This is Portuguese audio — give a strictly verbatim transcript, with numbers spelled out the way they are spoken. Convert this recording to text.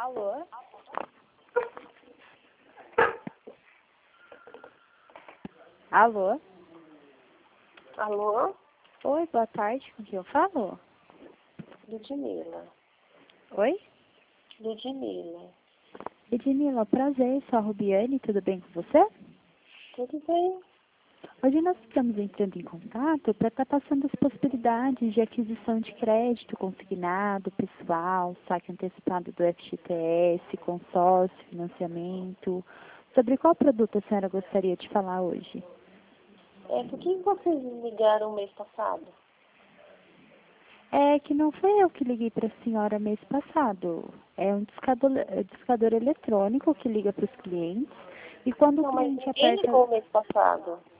Alô? Alô? Alô? Oi, boa tarde, com quem eu falo? Ludmila. Oi? Ludmila. Edmila, prazer, sou a Rubiane, tudo bem com você? Tudo bem? Hoje nós estamos entrando em contato para estar passando as possibilidades de aquisição de crédito consignado, pessoal, saque antecipado do F G T S, consórcio, financiamento. Sobre qual produto a senhora gostaria de falar hoje? É, por que vocês me ligaram mês passado? É que não foi eu que liguei para a senhora mês passado. É um discador, é discador eletrônico que liga para os clientes. E quando Não, o mas cliente ninguém aperta... ligou mês passado.